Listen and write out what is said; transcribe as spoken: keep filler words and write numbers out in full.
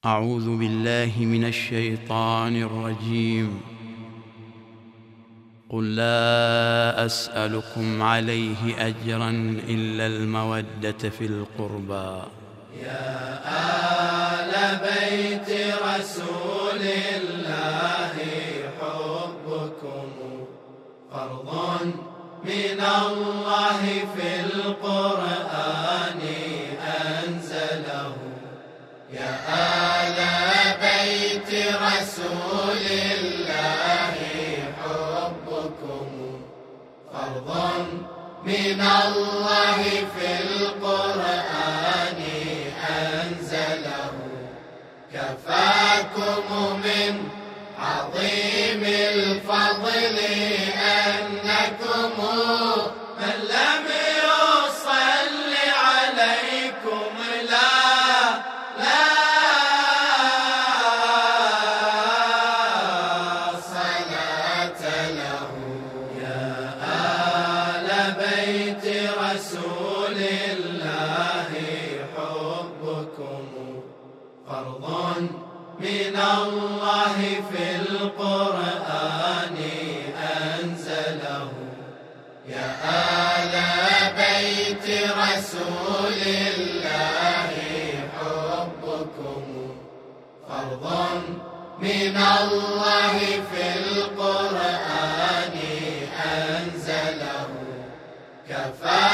أعوذ بالله من الشيطان الرجيم. قل لا أسألكم عليه أجرا إلا المودة في القربى. يا آل بيت رسول الله حبكم فرض من الله في القرآن أنزله. يا آل بيت رسول الله حبكم فرض من الله في القرآن أنزله. كفاكم من عظيم الفضل أنكم من لم يصل عليكم لا لا صلاة له. يا آل بيت رسول الله حبكم فرض من الله في القرآن أنزله. يا آل بيت رسول الله حبكم فرض من الله في القرآن أنزله. كفى